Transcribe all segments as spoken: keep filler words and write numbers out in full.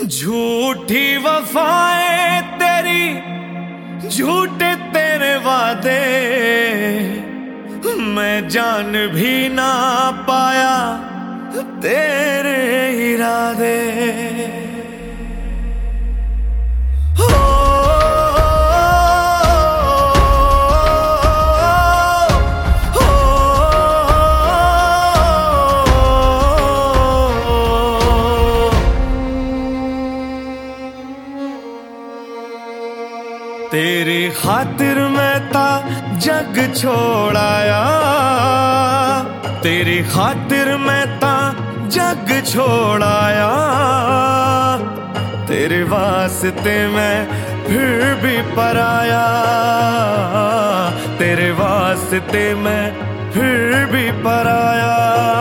झूठी वफाएं तेरी, झूठे तेरे वादे, मैं जान भी ना पाया तेरे इरादे। तेरी खातिर मैं ता जग छोड़ाया, तेरी खातिर मैं ता जग छोड़ाया, तेरे वास्ते मैं फिर भी पराया, तेरे वास्ते मैं फिर भी पराया।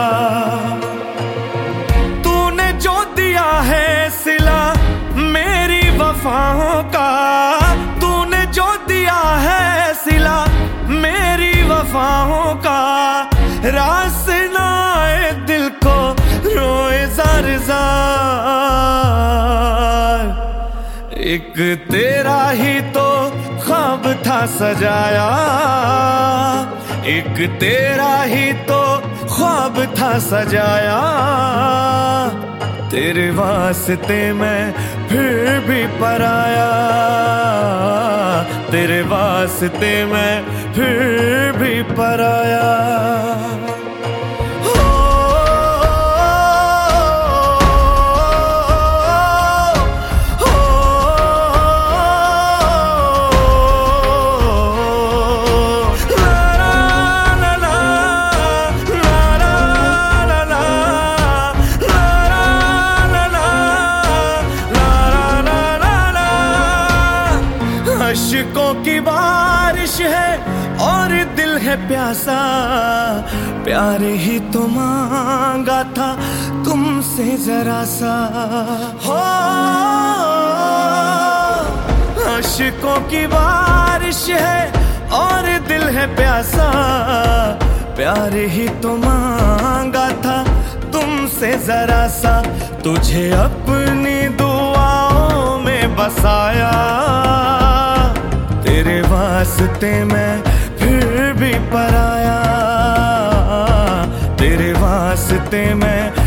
तूने जो दिया है सिला मेरी वफाओं का, सिला मेरी वफाओं का, रास ना आए दिल को रोए जार जार। एक तेरा ही तो ख्वाब था सजाया, एक तेरा ही तो ख्वाब था सजाया, तेरे वास्ते मैं फिर भी पराया, तेरे वास्ते मैं फिर भी पराया। अश्कों की बारिश है और दिल है प्यासा, प्यार ही तो मांगा था तुमसे जरा सा। हो अश्कों की बारिश है और दिल है प्यासा, प्यार ही तो मांगा था तुमसे जरा सा। तुझे अपनी दुआओं में बसाया, तेरे वास्ते मैं फिर भी पराया, तेरे वास्ते मैं